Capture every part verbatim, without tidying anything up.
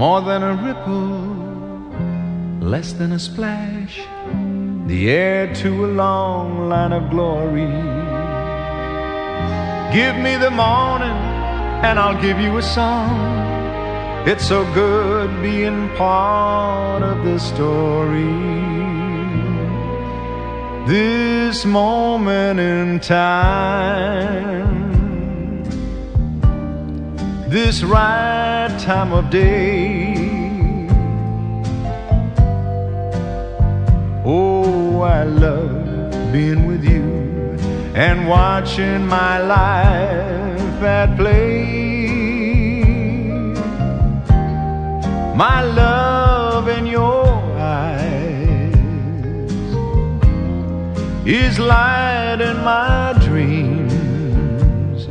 more than a ripple, less than a splash, the air to a long line of glory. Give me the morning and I'll give you a song. It's so good being part of the story. This moment in time, this right time of day. Oh, I love being with you and watching my life at play. My love in your eyes is light in my dreams,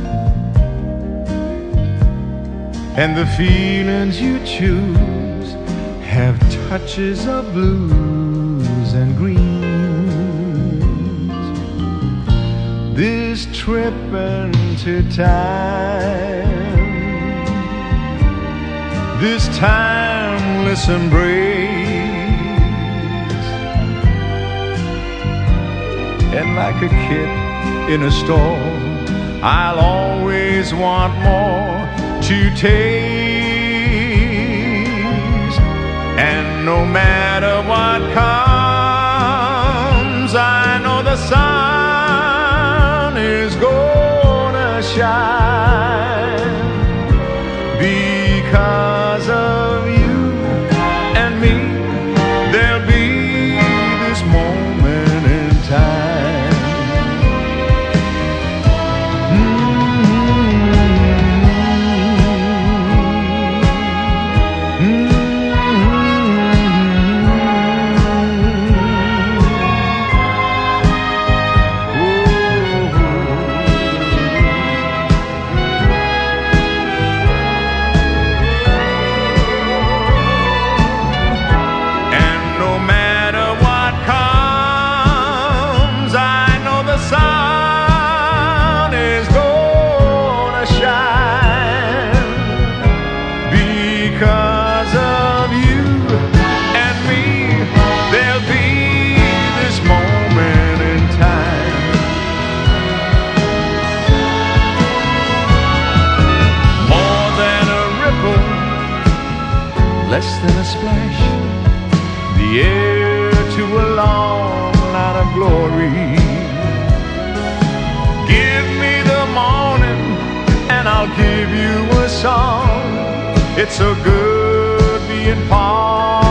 and the feelings you choose have touches of blues and greens. This trip into time, this timeless embrace, and like a kid in a store, I'll always want more to taste. And no matter what comes, I know the sun is gonna shine, because of you and me there'll be this moment in time. Because of you and me, there'll be this moment in time. More than a ripple, less than a splash, the air to a long line of glory. Give me the morning and I'll give you a song. It's so good being part